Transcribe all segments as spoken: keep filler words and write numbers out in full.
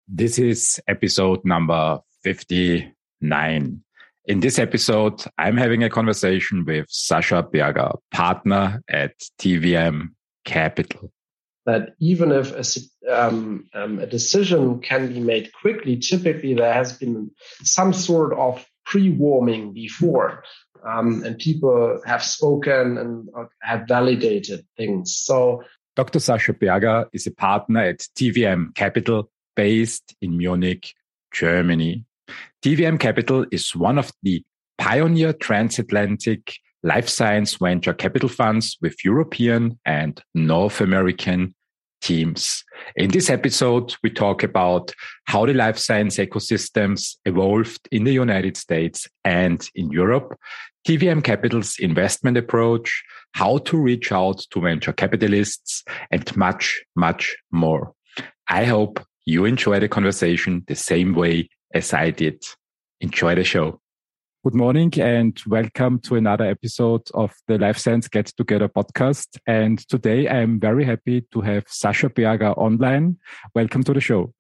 This is episode number fifty-nine. In this episode, I'm having a conversation with Sascha Berger, partner at T V M Capital. That even if a, um, um, a decision can be made quickly, typically there has been some sort of pre-warming before, um, and people have spoken and have validated things. So, Doctor Sascha Berger is a partner at T V M Capital, based in Munich, Germany. T V M Capital is one of the pioneer transatlantic life science venture capital funds with European and North American teams. In this episode, we talk about how the life science ecosystems evolved in the United States and in Europe, T V M Capital's investment approach, how to reach out to venture capitalists, and much, much more. I hope you enjoy the conversation the same way as I did. Enjoy the show. Good morning and welcome to another episode of the Life Science Get Together podcast. And today I'm very happy to have Sascha Berger online. Welcome to the show.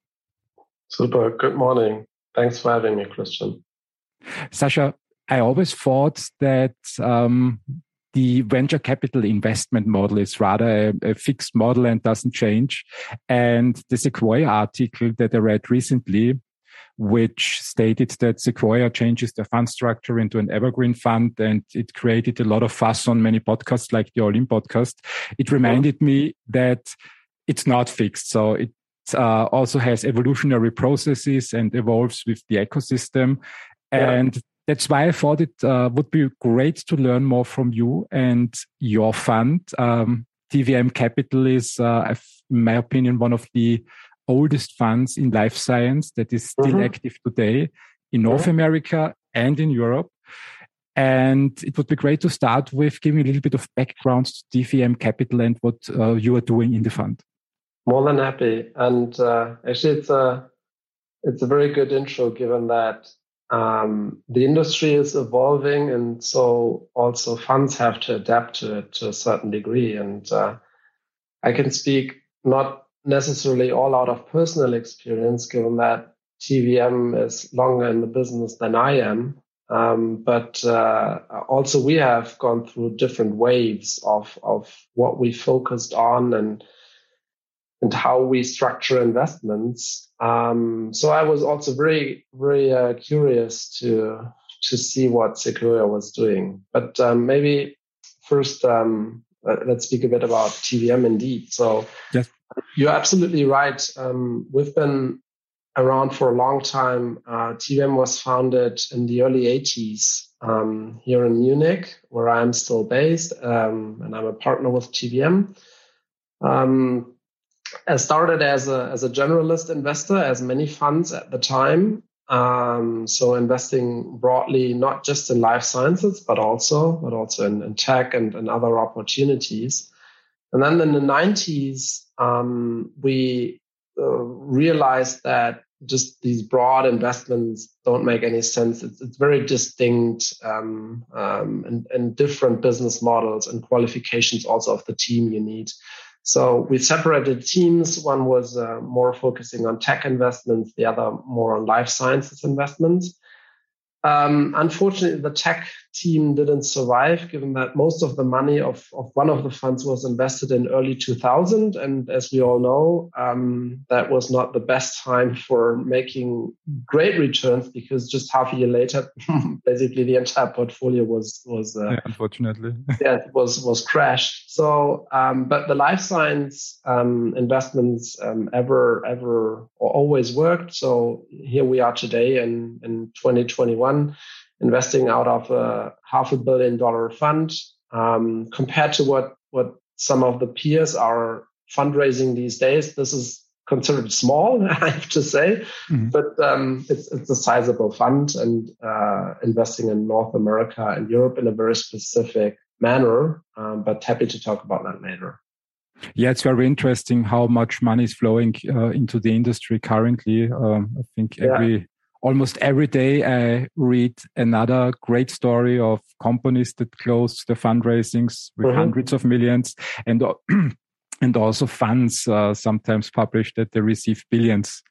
Super. Good morning. Thanks for having me, Christian. Sascha, I always thought that um, the venture capital investment model is rather a, a fixed model and doesn't change. And the Sequoia article that I read recently, which stated that Sequoia changes their fund structure into an evergreen fund, and it created a lot of fuss on many podcasts like the All In podcast. It reminded me that it's not fixed. So it uh, also has evolutionary processes and evolves with the ecosystem. And yeah. That's why I thought it uh, would be great to learn more from you and your fund. Um, T V M Capital is, uh, in my opinion, one of the oldest funds in life science that is still mm-hmm. active today in North mm-hmm. America and in Europe. And it would be great to start with giving a little bit of background to T V M Capital and what uh, you are doing in the fund. More than happy. And uh, actually, it's a, it's a very good intro, given that um, the industry is evolving. And so also funds have to adapt to it to a certain degree. And uh, I can speak not necessarily all out of personal experience, given that T V M is longer in the business than I am. Um, but uh, also we have gone through different waves of of what we focused on and and how we structure investments. Um, so I was also very very uh, curious to to see what Sequoia was doing. But um, maybe first um, let's speak a bit about T V M indeed. So. Yes. You're absolutely right. Um, we've been around for a long time. Uh, T V M was founded in the early eighties um, here in Munich, where I'm still based, um, and I'm a partner with T V M. Um, I started as a as a generalist investor, as many funds at the time. Um, so investing broadly, not just in life sciences, but also but also in, in tech and, and other opportunities. And then in the nineties, um, we uh, realized that just these broad investments don't make any sense. It's, it's very distinct um, um, and, and different business models and qualifications also of the team you need. So we separated teams. One was uh, more focusing on tech investments, the other more on life sciences investments. Um, unfortunately, the tech team didn't survive, given that most of the money of, of one of the funds was invested in early two thousand. And as we all know, um, that was not the best time for making great returns, because just half a year later, basically the entire portfolio was, was uh, yeah, unfortunately, yeah, was, was crashed. So, um, but the life science um, investments um, ever, ever or always worked. So here we are today in, in twenty twenty-one. Investing out of a half a billion dollar fund, um, compared to what, what some of the peers are fundraising these days. This is considered small, I have to say, mm-hmm. but um, it's, it's a sizable fund and uh, investing in North America and Europe in a very specific manner, um, but happy to talk about that later. Yeah, it's very interesting how much money is flowing uh, into the industry currently. Um, I think every... Yeah. Almost every day I read another great story of companies that closed their fundraisings with mm-hmm. hundreds of millions, and and also funds uh, sometimes publish that they receive billions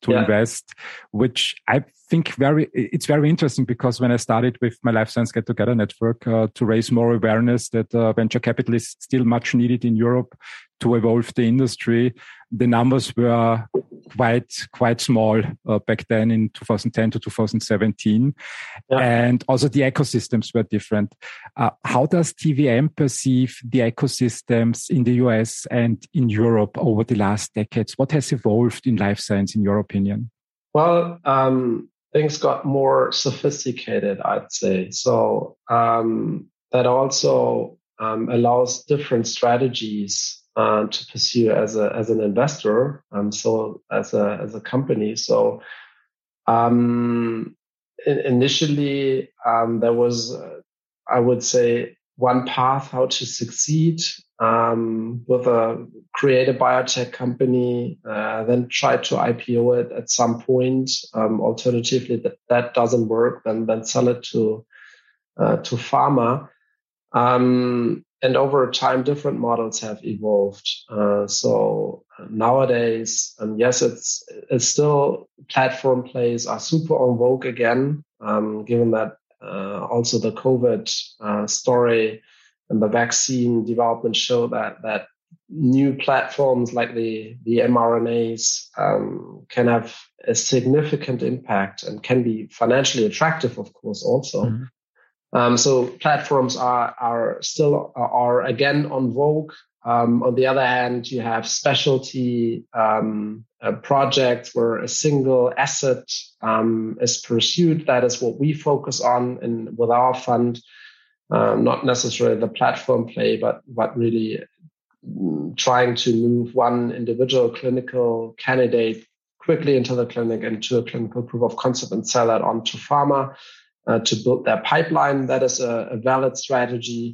to yeah. invest, which I think very, it's very interesting because when I started with my Life Science Get Together network uh, to raise more awareness that uh, venture capital is still much needed in Europe to evolve the industry, the numbers were quite, quite small uh, back then in two thousand ten to two thousand seventeen. Yeah. And also the ecosystems were different. Uh, how does T V M perceive the ecosystems in the U S and in Europe over the last decades? What has evolved in life science, in your opinion? Well, um, things got more sophisticated, I'd say. So um, that also um, allows different strategies uh, to pursue as a as an investor. Um, so as a as a company. So um, in, initially um, there was, uh, I would say, one path how to succeed um, with a create a biotech company, uh, then try to I P O it at some point. Um, alternatively, that, that doesn't work, then then sell it to uh, to pharma. Um, and over time, different models have evolved. Uh, so nowadays, um, yes, it's it's still platform plays are super en vogue again, um, given that uh, also the COVID uh, story and the vaccine development show that that new platforms like the the mRNAs um, can have a significant impact and can be financially attractive, of course, also. Mm-hmm. Um, so platforms are are still are, are again on vogue. Um, on the other hand, you have specialty um, uh, projects where a single asset um, is pursued. That is what we focus on, and with our fund, uh, not necessarily the platform play, but but really trying to move one individual clinical candidate quickly into the clinic and to a clinical proof of concept and sell that on to pharma. Uh, to build their pipeline. That is a, a valid strategy.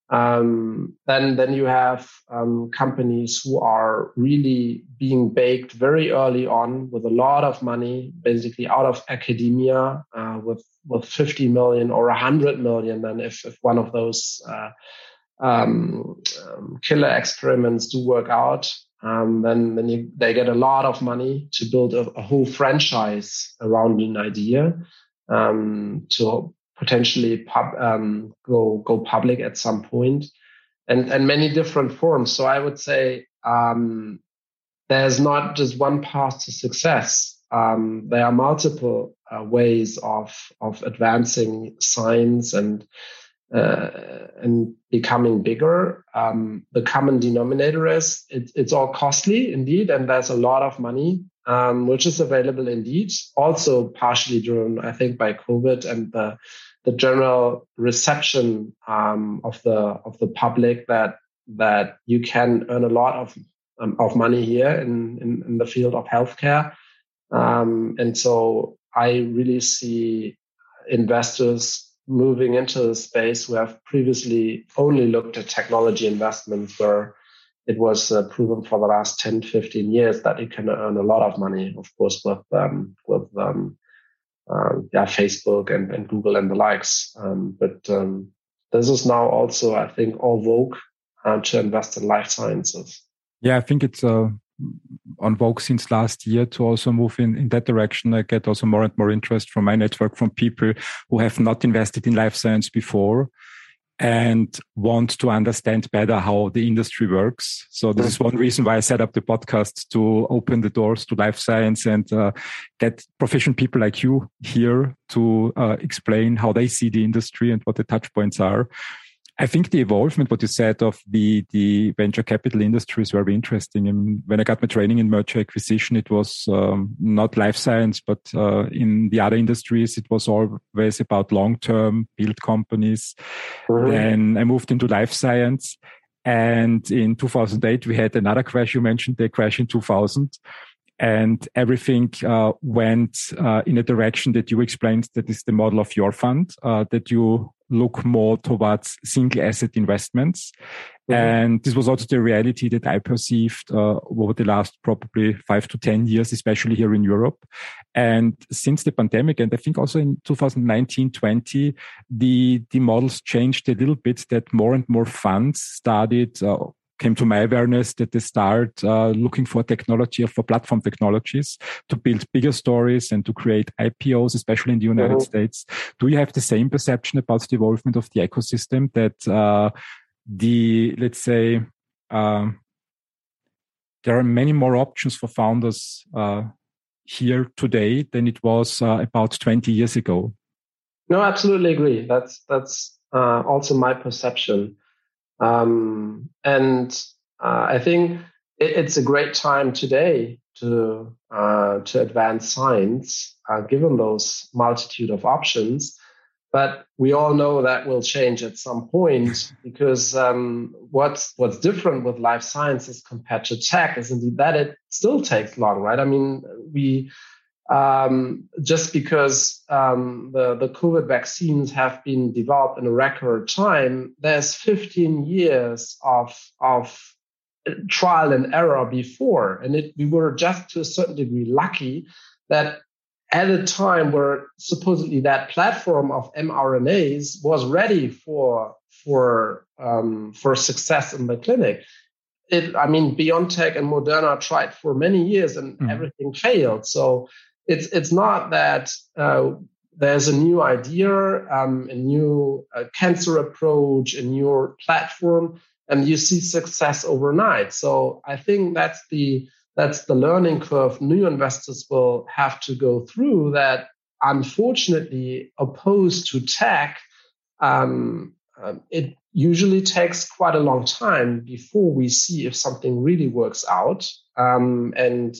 Um, then, then you have um, companies who are really being baked very early on with a lot of money, basically out of academia, uh, with with fifty million or one hundred million. Then, if if one of those uh, um, um, killer experiments do work out, um, then then you, they get a lot of money to build a, a whole franchise around an idea. Um, to potentially pub, um, go go public at some point, and and many different forms. So I would say um, there's not just one path to success. Um, there are multiple uh, ways of of advancing science and uh, and becoming bigger. Um, the common denominator is it, it's all costly indeed, and there's a lot of money. Um, which is available indeed, also partially driven, I think, by COVID and the the general reception um, of the of the public that that you can earn a lot of um, of money here in, in in the field of healthcare, um, and so I really see investors moving into the space who have previously only looked at technology investments where it was uh, proven for the last ten, fifteen years that it can earn a lot of money, of course, with um, with um, uh, yeah, Facebook and, and Google and the likes. Um, but um, this is now also, I think, all vogue uh, to invest in life sciences. Yeah, I think it's uh, on vogue since last year to also move in, in that direction. I get also more and more interest from my network from people who have not invested in life science before and want to understand better how the industry works. So this is one reason why I set up the podcast, to open the doors to life science and uh, get proficient people like you here to uh, explain how they see the industry and what the touch points are. I think the evolvement, what you said, of the, the venture capital industry is very interesting. I mean, when I got my training in merger acquisition, it was um, not life science, but uh, in the other industries, it was always about long-term build companies. Mm-hmm. Then I moved into life science. And in two thousand eight, we had another crash. You mentioned the crash in two thousand. And everything uh, went uh, in a direction that you explained, that is the model of your fund, uh, that you look more towards single asset investments. Mm-hmm. And this was also the reality that I perceived uh, over the last probably five to ten years, especially here in Europe. And since the pandemic, and I think also in two thousand nineteen, twenty, the, the models changed a little bit, that more and more funds started uh, came to my awareness that they start uh, looking for technology, for platform technologies to build bigger stories and to create I P Os, especially in the United mm-hmm. States. Do you have the same perception about the evolvement of the ecosystem that uh, the, let's say, uh, there are many more options for founders uh, here today than it was uh, about twenty years ago? No, I absolutely agree. That's, that's uh, also my perception. Um, and uh, I think it, it's a great time today to uh, to advance science, uh, given those multitude of options. But we all know that will change at some point, because um, what's what's different with life sciences compared to tech is indeed that it still takes long, right? I mean, we Um, just because um, the, the COVID vaccines have been developed in a record time, there's fifteen years of, of trial and error before. And it, we were just to a certain degree lucky that at a time where supposedly that platform of mRNAs was ready for, for, um, for success in the clinic. It, I mean, BioNTech and Moderna tried for many years and mm. everything failed. So It's it's not that uh, there's a new idea, um, a new uh, cancer approach, a new platform, and you see success overnight. So I think that's the that's the learning curve new investors will have to go through. That unfortunately, opposed to tech, um, um, it usually takes quite a long time before we see if something really works out, um, and.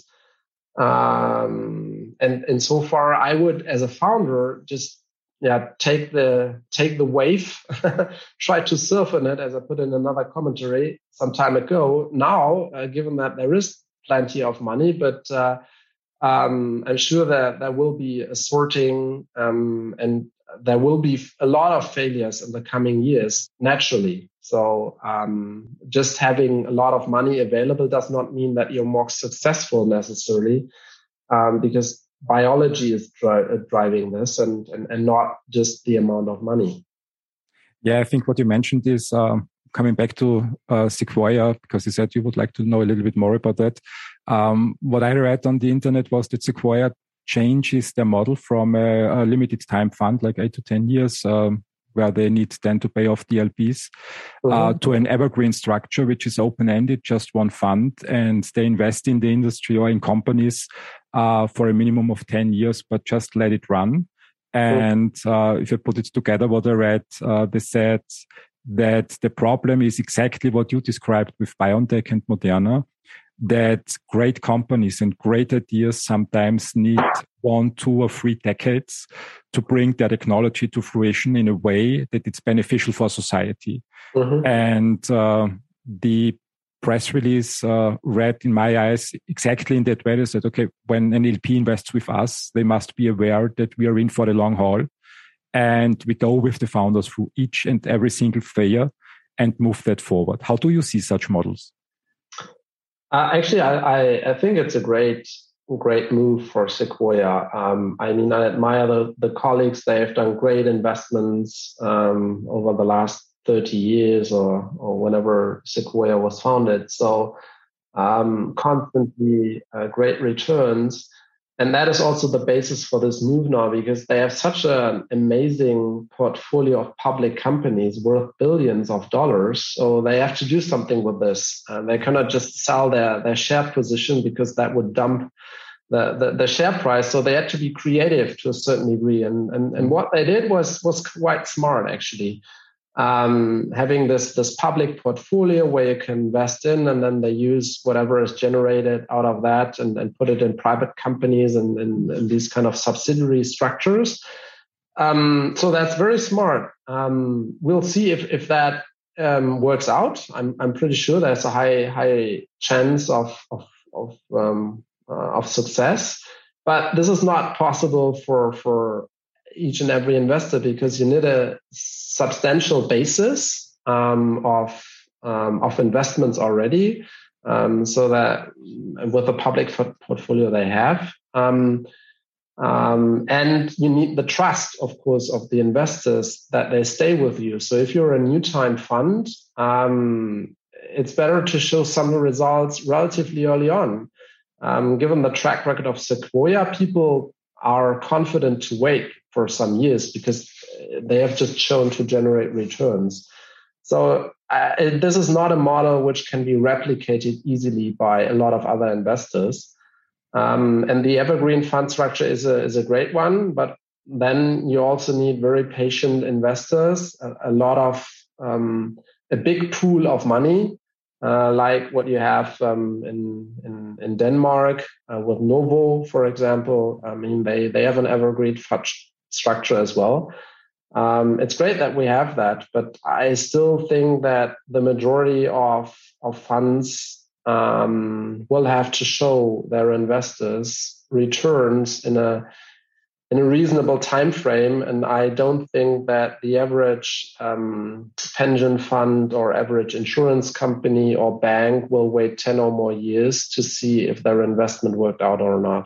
Um, and, and so far I would, as a founder, just, yeah, take the, take the wave, try to surf on it, as I put in another commentary some time ago. Now, uh, given that there is plenty of money, but, uh, um, I'm sure that there will be a sorting, um, and there will be a lot of failures in the coming years, naturally. So um, just having a lot of money available does not mean that you're more successful necessarily, um, because biology is dri- driving this and, and, and not just the amount of money. Yeah, I think what you mentioned is um, coming back to uh, Sequoia, because you said you would like to know a little bit more about that. Um, what I read on the internet was that Sequoia changes their model from a, a limited time fund, like eight to ten years, um, where they need then to pay off the L Ps, mm-hmm. uh, to an evergreen structure, which is open-ended, just one fund, and they invest in the industry or in companies uh, for a minimum of ten years, but just let it run. And uh, if I put it together, what I read, uh, they said that the problem is exactly what you described with BioNTech and Moderna, that great companies and great ideas sometimes need one, two, or three decades to bring their technology to fruition in a way that it's beneficial for society. Mm-hmm. And uh, the press release uh, read in my eyes exactly in that way. They said, okay, when an L P invests with us, they must be aware that we are in for the long haul, and we go with the founders through each and every single failure and move that forward. How do you see such models? Uh, actually, I, I, I think it's a great, great move for Sequoia. Um, I mean, I admire the, the colleagues. They have done great investments um, over the last thirty years or, or whenever Sequoia was founded. So um, constantly uh, great returns. And that is also the basis for this move now, because they have such an amazing portfolio of public companies worth billions of dollars. So they have to do something with this. Uh, they cannot just sell their, their share position, because that would dump the, the, the share price. So they had to be creative to a certain degree. And, and, and what they did was, was quite smart, actually. Um, having this, this public portfolio where you can invest in, and then they use whatever is generated out of that and, and put it in private companies and, and, and these kind of subsidiary structures. Um, so that's very smart. Um, we'll see if, if that um, works out. I'm, I'm pretty sure there's a high, high chance of, of, of, um, uh, of success, but this is not possible for, for each and every investor, because you need a substantial basis um, of um, of investments already, um, so that with the public portfolio they have, um, um, and you need the trust, of course, of the investors that they stay with you. So if you're a new time fund, um, it's better to show some results relatively early on. Um, given the track record of Sequoia, people are confident to wait for some years because they have just shown to generate returns. So uh, it, this is not a model which can be replicated easily by a lot of other investors. Um, and the evergreen fund structure is a is a great one, but then you also need very patient investors, a, a lot of um, a big pool of money, uh, like what you have um, in, in in Denmark uh, with Novo, for example. I mean, they they have an evergreen fund structure as well. Um, it's great that we have that, but I still think that the majority of of funds um, will have to show their investors returns in a in a reasonable time frame, and I don't think that the average um, pension fund or average insurance company or bank will wait ten or more years to see if their investment worked out or not.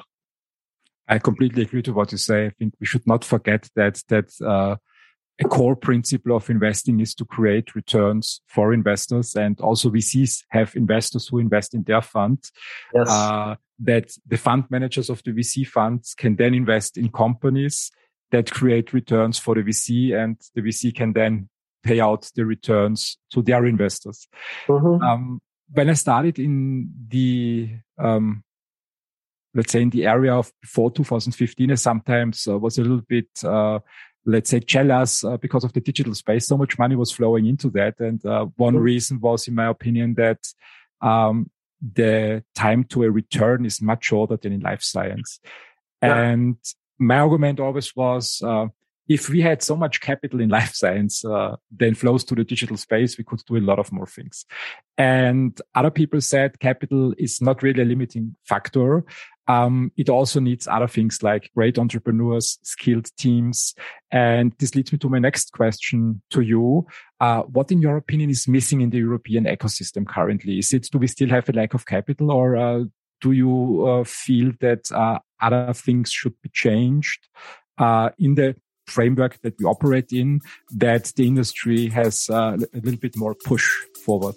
I completely agree to what you say. I think we should not forget that that uh, a core principle of investing is to create returns for investors, and also V Cs have investors who invest in their fund. Yes. Uh, that the fund managers of the V C funds can then invest in companies that create returns for the V C, and the V C can then pay out the returns to their investors. Mm-hmm. Um, when I started in the, um, let's say in the area of before two thousand fifteen, I sometimes uh, was a little bit, uh, let's say jealous uh, because of the digital space. So much money was flowing into that. And uh, one mm-hmm. reason was, in my opinion, that um, the time to a return is much shorter than in life science. Yeah. And my argument always was, uh, if we had so much capital in life science, uh, then flows to the digital space, we could do a lot of more things. And other people said capital is not really a limiting factor. Um, it also needs other things like great entrepreneurs, skilled teams. And this leads me to my next question to you. Uh, what, in your opinion, is missing in the European ecosystem currently? Is it, do we still have a lack of capital, or uh, do you uh, feel that uh, other things should be changed uh, in the framework that we operate in, that the industry has uh, a little bit more push forward?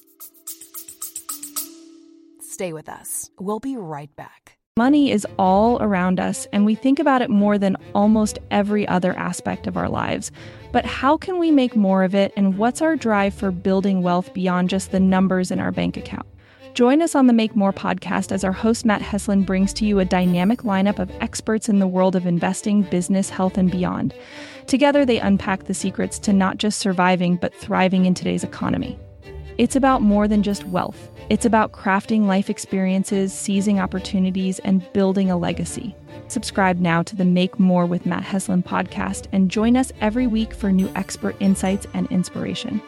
Stay with us. We'll be right back. Money is all around us, and we think about it more than almost every other aspect of our lives. But how can we make more of it, and what's our drive for building wealth beyond just the numbers in our bank account? Join us on the Make More podcast as our host Matt Heslin brings to you a dynamic lineup of experts in the world of investing, business, health, and beyond. Together, they unpack the secrets to not just surviving, but thriving in today's economy. It's about more than just wealth. It's about crafting life experiences, seizing opportunities, and building a legacy. Subscribe now to the Make More with Matt Heslin podcast and join us every week for new expert insights and inspiration.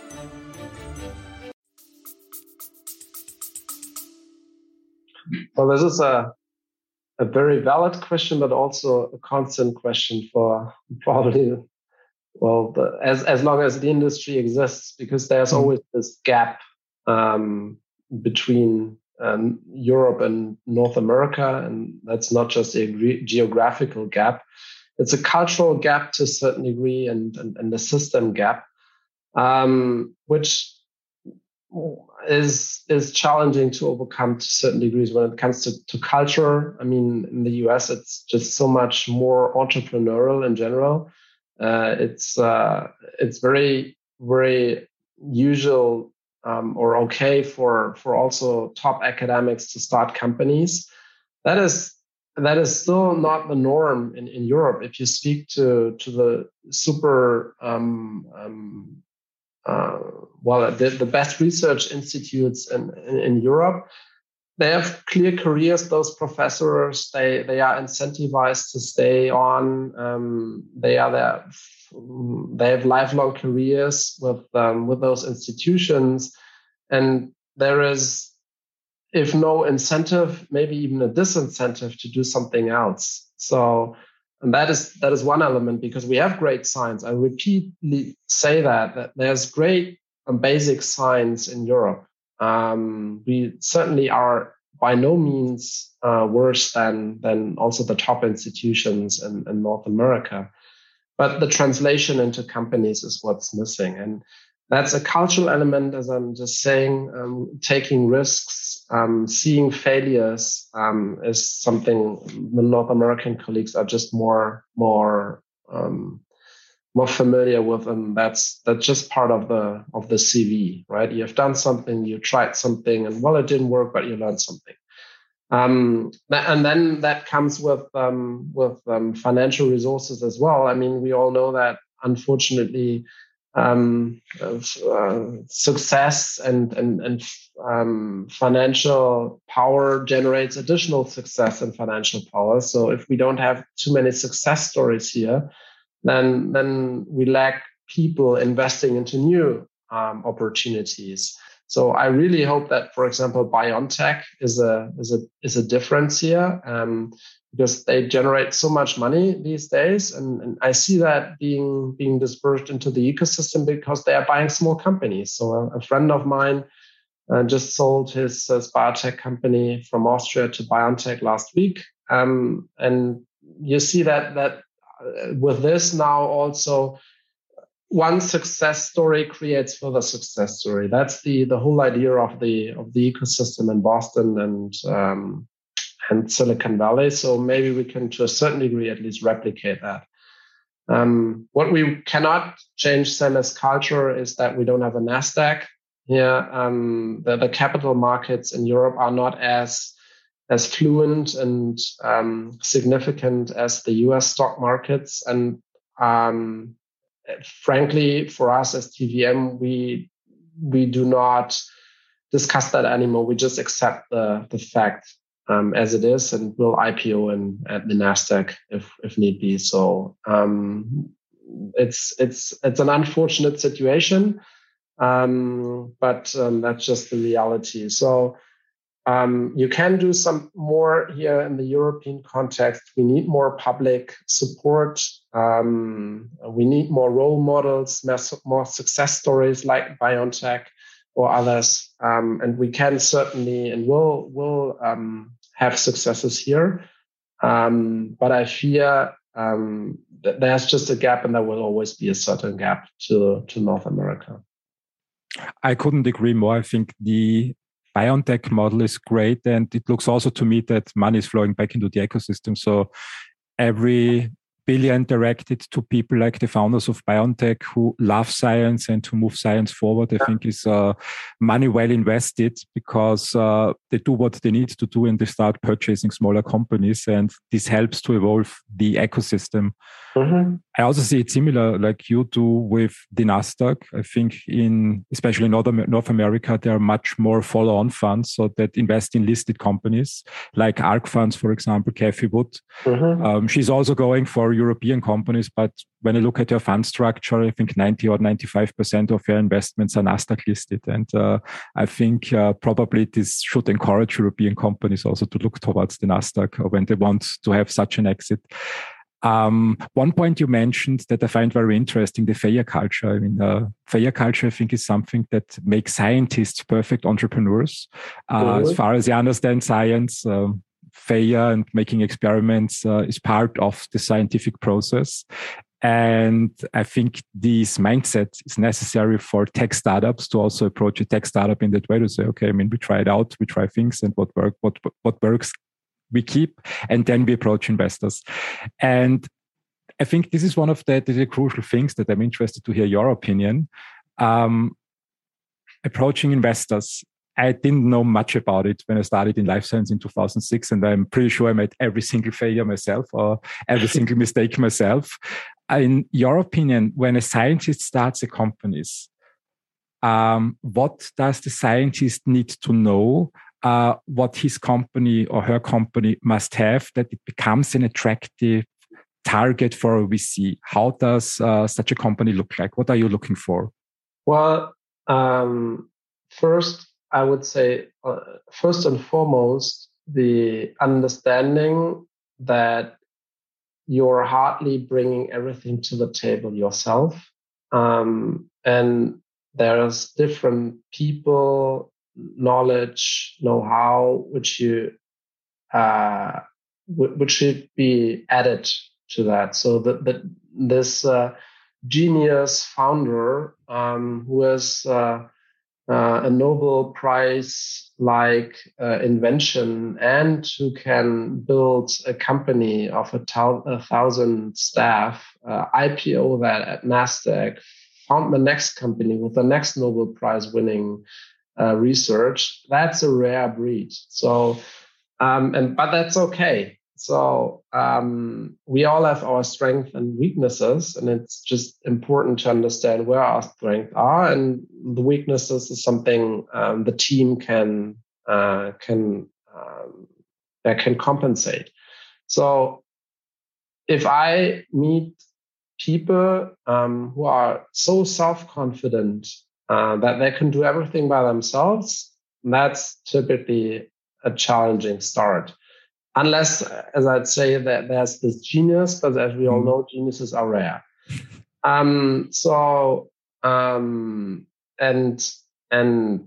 Well, this is a a very valid question, but also a constant question for probably, well, the, as as long as the industry exists, because there's mm-hmm. always this gap um, between um, Europe and North America, and that's not just a ge- geographical gap; it's a cultural gap to a certain degree, and and, and a system gap, um, which is is challenging to overcome to certain degrees when it comes to, to culture. I mean, in the U S, it's just so much more entrepreneurial in general. Uh, it's uh, it's very very usual um, or okay for for also top academics to start companies. That is that is still not the norm in, in Europe. If you speak to to the super um, um, Uh, well, the, the best research institutes in, in, in Europe, they have clear careers. Those professors, they, they are incentivized to stay on. Um, they are there. They have lifelong careers with um, with those institutions, and there is, if no incentive, maybe even a disincentive to do something else. So. And that is that is one element, because we have great science. I repeatedly say that, that there's great um, basic science in Europe. Um, we certainly are by no means uh, worse than than also the top institutions in, in North America. But the translation into companies is what's missing. And that's a cultural element, as I'm just saying. Um, taking risks, um, seeing failures um, is something the North American colleagues are just more more um, more familiar with, and that's that's just part of the of the C V, right? You have done something, you tried something, and well, it didn't work, but you learned something. Um, and then that comes with um, with um, financial resources as well. I mean, we all know that unfortunately, um, uh, success and and and um, financial power generates additional success and financial power. So if we don't have too many success stories here, then then we lack people investing into new um, opportunities. So I really hope that, for example, BioNTech is a is a is a difference here, um, because they generate so much money these days, and, and I see that being being dispersed into the ecosystem because they are buying small companies. So a, a friend of mine uh, just sold his uh, biotech company from Austria to BioNTech last week, um, and you see that that uh, with this now also. One success story creates further success story. That's the the whole idea of the of the ecosystem in Boston and um, and Silicon Valley. So maybe we can, to a certain degree, at least replicate that. Um, what we cannot change, Sam, as culture is that we don't have a NASDAQ here. Um, the, the capital markets in Europe are not as as fluent and um, significant as the U S stock markets, and um, frankly, for us as T V M, we we do not discuss that anymore. We just accept the the fact um, as it is, and we'll I P O in at the NASDAQ if if need be. So um, it's it's it's an unfortunate situation, um, but um, that's just the reality. So. Um, you can do some more here in the European context. We need more public support. Um, we need more role models, more success stories like BioNTech or others. Um, and we can certainly and will will um, have successes here. Um, but I fear um, that there's just a gap, and there will always be a certain gap to to North America. I couldn't agree more. I think the BioNTech model is great, and it looks also to me that money is flowing back into the ecosystem. So every billion directed to people like the founders of BioNTech who love science and to move science forward, I think is uh, money well invested, because uh, they do what they need to do and they start purchasing smaller companies, and this helps to evolve the ecosystem. Mm-hmm. I also see it similar like you do with the NASDAQ. I think in, especially in North, North America, there are much more follow-on funds so that invest in listed companies like ARK Funds, for example, Kathy Wood. Mm-hmm. Um, she's also going for European companies, but when I look at her fund structure, I think ninety or ninety-five percent of her investments are NASDAQ listed. And uh, I think uh, probably this should encourage European companies also to look towards the NASDAQ when they want to have such an exit. Um, one point you mentioned that I find very interesting, the failure culture. I mean, uh, failure culture, I think, is something that makes scientists perfect entrepreneurs. Uh, mm-hmm. As far as I understand science, um, failure and making experiments uh, is part of the scientific process. And I think this mindset is necessary for tech startups to also approach a tech startup in that way, to say, okay, I mean, we try it out, we try things, and what work, what what works, we keep, and then we approach investors. And I think this is one of the, the crucial things that I'm interested to hear your opinion. Um, approaching investors. I didn't know much about it when I started in life science in two thousand six, and I'm pretty sure I made every single failure myself or every single mistake myself. In your opinion, when a scientist starts a company, um, what does the scientist need to know? Uh, what his company or her company must have that it becomes an attractive target for a V C? How does uh, such a company look like? What are you looking for? Well, um, first, I would say, uh, first and foremost, the understanding that you're hardly bringing everything to the table yourself. Um, and there's different people, knowledge, know-how, which you uh, which should be added to that. So that, that this uh, genius founder um, who has uh, uh, a Nobel Prize-like uh, invention and who can build a company of a, to- a thousand staff, uh, I P O that at NASDAQ, found the next company with the next Nobel Prize-winning uh, research. That's a rare breed. So, um, and but that's okay. So um, we all have our strengths and weaknesses, and it's just important to understand where our strengths are, and the weaknesses is something um, the team can uh, can um, that can compensate. So if I meet people um, who are so self-confident uh, that they can do everything by themselves, that's typically a challenging start. Unless, as I'd say, that there's this genius, but as we all know, geniuses are rare. Um, so, um, and, and,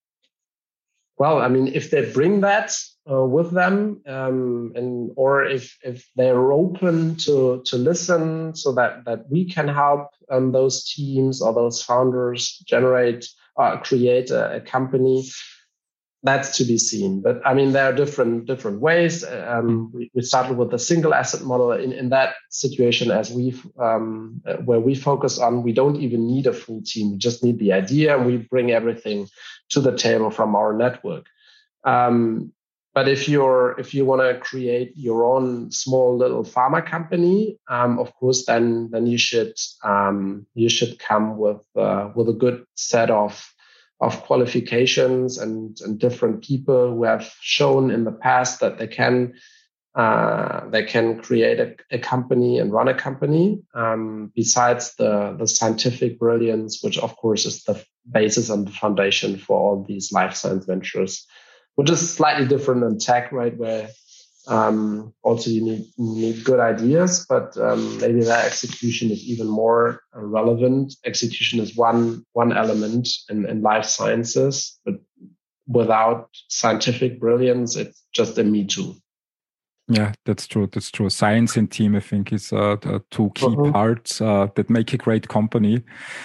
well, I mean, if they bring that uh, with them, um, and, or if, if they're open to, to listen so that, that we can help um, those teams or those founders generate, uh, create a, a company, that's to be seen. But I mean, there are different different ways. Um, we, we started with a single asset model. In, in that situation, as we um, where we focus on, we don't even need a full team. We just need the idea, and we bring everything to the table from our network. Um, but if you're if you want to create your own small little pharma company, um, of course, then then you should um, you should come with uh, with a good set of of qualifications and, and different people who have shown in the past that they can uh, they can create a, a company and run a company. Um, besides the the scientific brilliance, which of course is the basis and the foundation for all these life science ventures, which is slightly different than tech, right? Where Um, also, you need you need good ideas, but um, maybe that execution is even more uh, relevant. Execution is one one element in, in life sciences, but without scientific brilliance, it's just a me too. Yeah, that's true. That's true. Science and team, I think, is uh, the two key uh-huh. parts uh, that make a great company.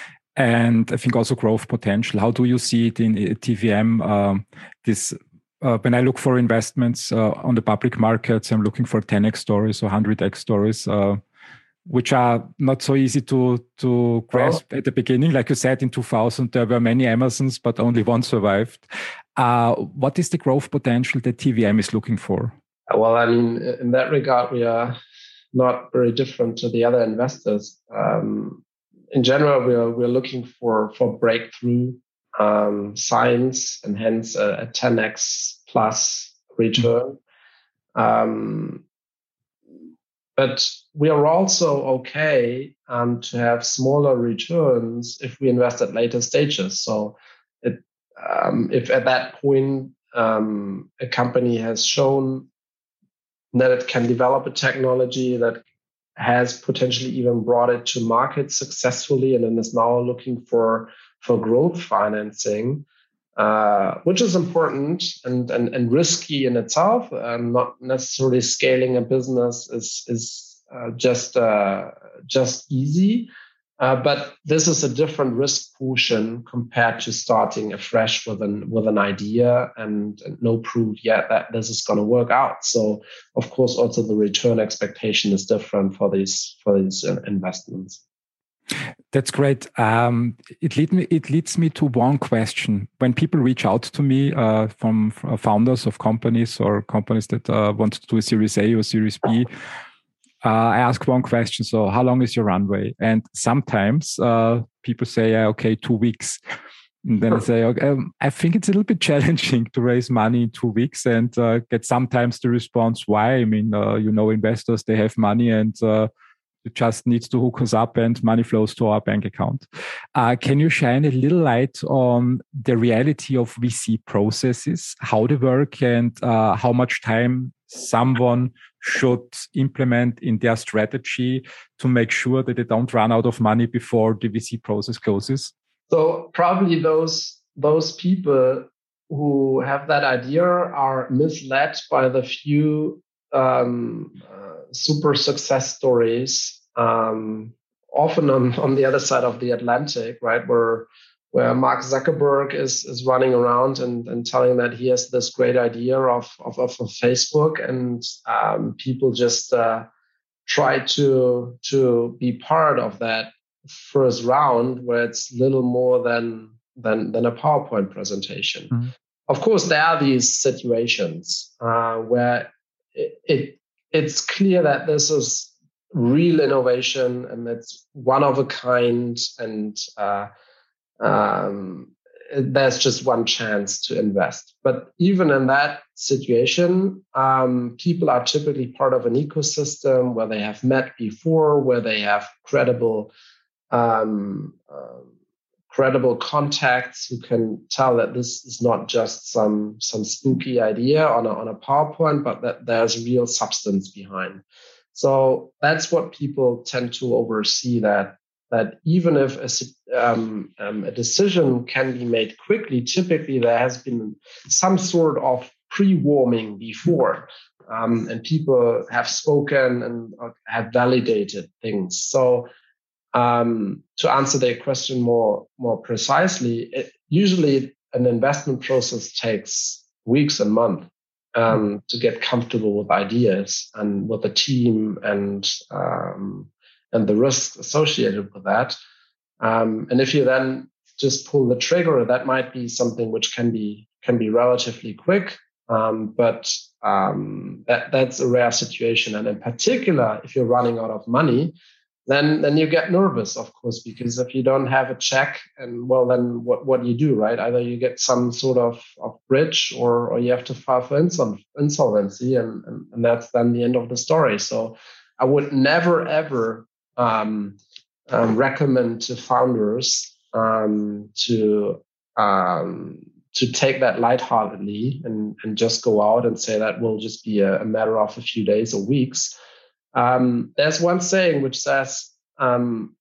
And I think also growth potential. How do you see it in T V M? Um, this Uh, when I look for investments uh, on the public markets, I'm looking for ten x stories or one hundred x stories, uh, which are not so easy to to grasp oh. at the beginning. Like you said, in two thousand, there were many Amazons, but only one survived. Uh, what is the growth potential that T V M is looking for? Well, I mean, in that regard, we are not very different to the other investors. Um, in general, we are we're looking for for breakthrough Um, science, and hence a, a ten x plus return. Um, but we are also okay um, to have smaller returns if we invest at later stages. So it, um, if at that point um, a company has shown that it can develop a technology that has potentially even brought it to market successfully and then is now looking for for growth financing, uh, which is important and, and, and risky in itself. Um, not necessarily scaling a business is is uh, just uh, just easy, uh, but this is a different risk portion compared to starting afresh with an with an idea and, and no proof yet that this is going to work out. So, of course, also the return expectation is different for these for these investments. That's great. Um, it, lead me, it leads me to one question. When people reach out to me uh, from, from founders of companies or companies that uh, want to do a Series A or Series B, uh, I ask one question. So how long is your runway? And sometimes uh, people say, okay, two weeks. And then I say, okay, um, I think it's a little bit challenging to raise money in two weeks and uh, get sometimes the response, why? I mean, uh, you know, investors, they have money and uh, it just needs to hook us up and money flows to our bank account. Uh, can you shine a little light on the reality of V C processes, how they work, and uh, how much time someone should implement in their strategy to make sure that they don't run out of money before the V C process closes? So probably those those people who have that idea are misled by the few um, uh, super success stories um, often on, on the other side of the Atlantic, right, where where Mark Zuckerberg is is running around and, and telling that he has this great idea of of, of Facebook, and um, people just uh, try to to be part of that first round, where it's little more than than than a PowerPoint presentation. Mm-hmm. Of course, there are these situations uh, where it, it it's clear that this is real innovation and it's one of a kind, and uh, um, there's just one chance to invest. But even in that situation, um, people are typically part of an ecosystem where they have met before, where they have credible um, um, credible contacts who can tell that this is not just some some spooky idea on a, on a PowerPoint, but that there's real substance behind. So that's what people tend to oversee, that that even if a, um, um, a decision can be made quickly, typically there has been some sort of pre-warming before, um, and people have spoken and have validated things. So um, to answer their question more, more precisely, it, usually an investment process takes weeks and months um, to get comfortable with ideas and with the team and um, and the risks associated with that. Um, and if you then just pull the trigger, that might be something which can be can be relatively quick, um, but um, that that's a rare situation. And in particular, if you're running out of money, then then you get nervous, of course, because if you don't have a check, and well, then what, what do you do, right? Either you get some sort of, of bridge, or or you have to file for insol- insolvency, and, and, and that's then the end of the story. So I would never, ever um, um, recommend to founders um, to um, to take that lightheartedly and, and just go out and say that will just be a, a matter of a few days or weeks. Um, there's one saying which says, um,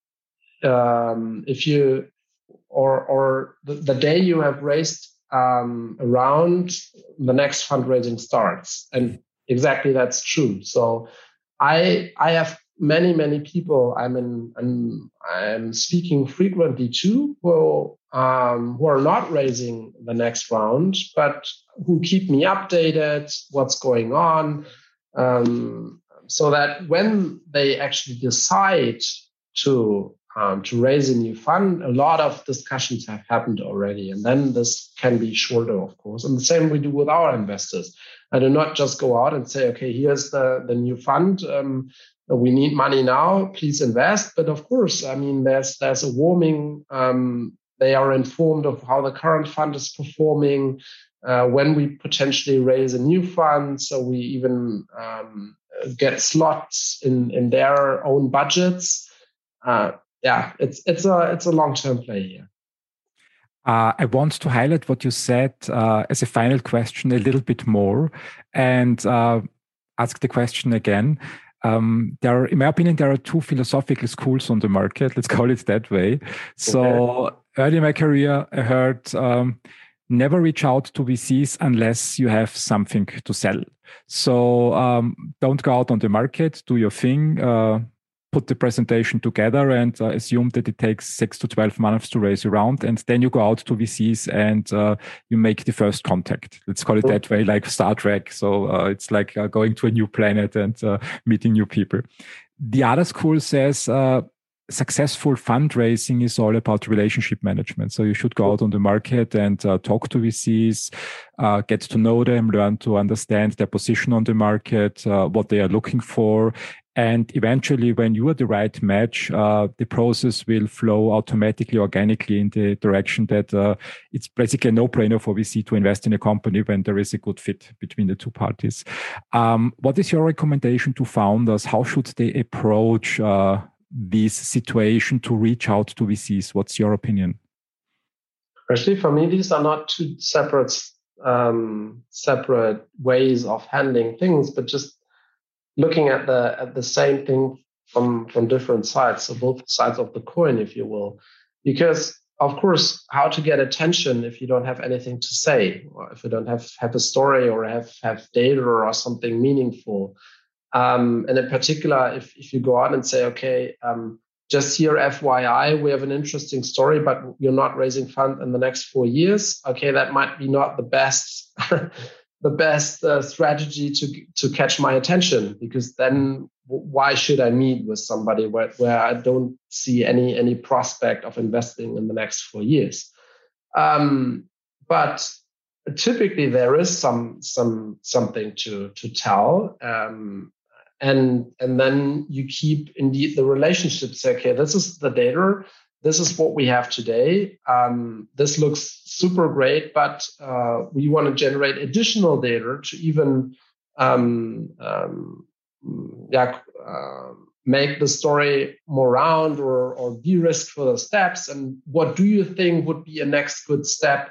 um, if you, or or the, the day you have raised um, a round, the next fundraising starts. And exactly that's true. So I I have many, many people I'm in, I'm, I'm speaking frequently to who, um, who are not raising the next round, but who keep me updated, what's going on. Um, So that when they actually decide to um, to raise a new fund, a lot of discussions have happened already, and then this can be shorter, of course. And the same we do with our investors. I do not just go out and say, okay, here's the the new fund. Um, we need money now. Please invest. But of course, I mean, there's there's a warming. Um, they are informed of how the current fund is performing. Uh, when we potentially raise a new fund, so we even um, get slots in, in their own budgets. Uh, yeah, it's it's a it's a long-term play here. Uh, I want to highlight what you said uh, as a final question a little bit more, and uh, ask the question again. Um, there are, in my opinion, there are two philosophical schools on the market. Let's call it that way. So okay. Early in my career, I heard um, never reach out to V Cs unless you have something to sell. So um, don't go out on the market, do your thing, uh, put the presentation together and uh, assume that it takes six to twelve months to raise a round. And then you go out to V Cs and uh, you make the first contact. Let's call it that way, like Star Trek. So uh, it's like uh, going to a new planet and uh, meeting new people. The other school says, uh, successful fundraising is all about relationship management. So you should go out on the market and uh, talk to V Cs, uh, get to know them, learn to understand their position on the market, uh, what they are looking for. And eventually, when you are the right match, uh, the process will flow automatically, organically in the direction that uh, it's basically a no-brainer for V C to invest in a company when there is a good fit between the two parties. Um, what is your recommendation to founders? How should they approach uh, this situation to reach out to V Cs? What's your opinion? Actually, for me, these are not two separate um, separate ways of handling things, but just looking at the at the same thing from from different sides, so both sides of the coin, if you will. Because of course, how to get attention if you don't have anything to say, or if you don't have have a story or have have data or something meaningful. Um, and in particular, if if you go out and say, okay, um, just here, F Y I, we have an interesting story, but you're not raising fund in the next four years. Okay, that might be not the best, the best uh, strategy to to catch my attention, because then why should I meet with somebody where, where I don't see any any prospect of investing in the next four years? Um, but typically there is some some something to to tell. Um, And and then you keep indeed the relationships. Okay, this is the data. This is what we have today. Um, this looks super great, but uh, we want to generate additional data to even um, um, yeah, uh, make the story more round or, or de-risk for the steps. And what do you think would be a next good step?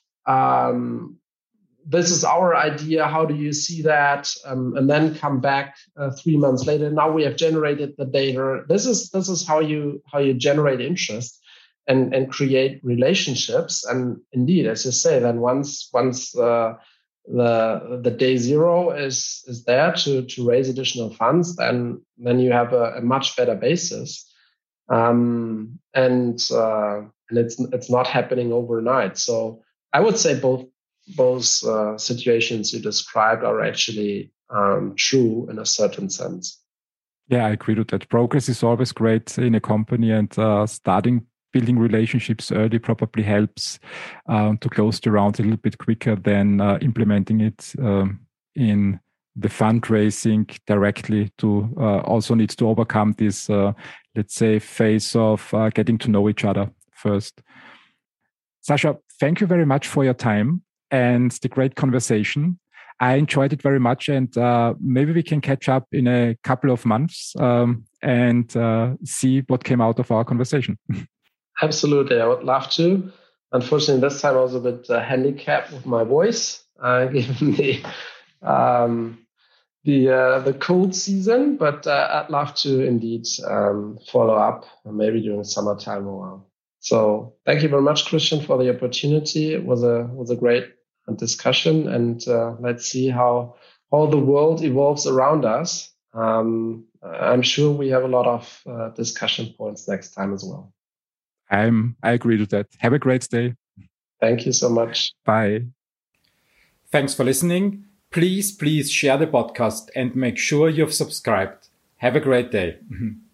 Um, This is our idea. How do you see that? Um, and then come back uh, three months later. Now we have generated the data. This is this is how you how you generate interest and and create relationships. And indeed, as you say, then once once uh, the the day zero is is there to to raise additional funds, then then you have a, a much better basis. Um, and uh, and it's it's not happening overnight. So I would say both. Both uh, situations you described are actually um, true in a certain sense. Yeah, I agree with that. Progress is always great in a company, and uh, starting building relationships early probably helps um, to close the round a little bit quicker than uh, implementing it um, in the fundraising directly. To uh, also needs to overcome this, uh, let's say, phase of uh, getting to know each other first. Sascha, thank you very much for your time and the great conversation. I enjoyed it very much, and uh, maybe we can catch up in a couple of months um, and uh, see what came out of our conversation. Absolutely, I would love to. Unfortunately, this time I was a bit uh, handicapped with my voice, uh, given the um, the uh, the cold season. But uh, I'd love to indeed um, follow up, maybe during summertime a while. So thank you very much, Christian, for the opportunity. It was a was a great discussion, and uh, let's see how how the world evolves around us. Um, I'm sure we have a lot of uh, discussion points next time as well. I'm I agree with that. Have a great day. Thank you so much. Bye. Thanks for listening. Please, please share the podcast and make sure you've subscribed. Have a great day.